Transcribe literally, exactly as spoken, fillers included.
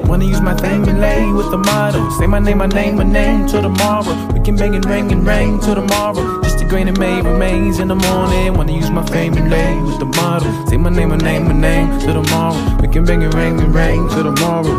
Wanna use my fame and lay with the motto. Say my name, my name, my name till tomorrow. We can bang and ring and ring till tomorrow. Just a grain of May remains in the morning. Wanna use my fame and lay with the motto. Say my name, my name, my name till tomorrow. We can bang and ring and ring till tomorrow.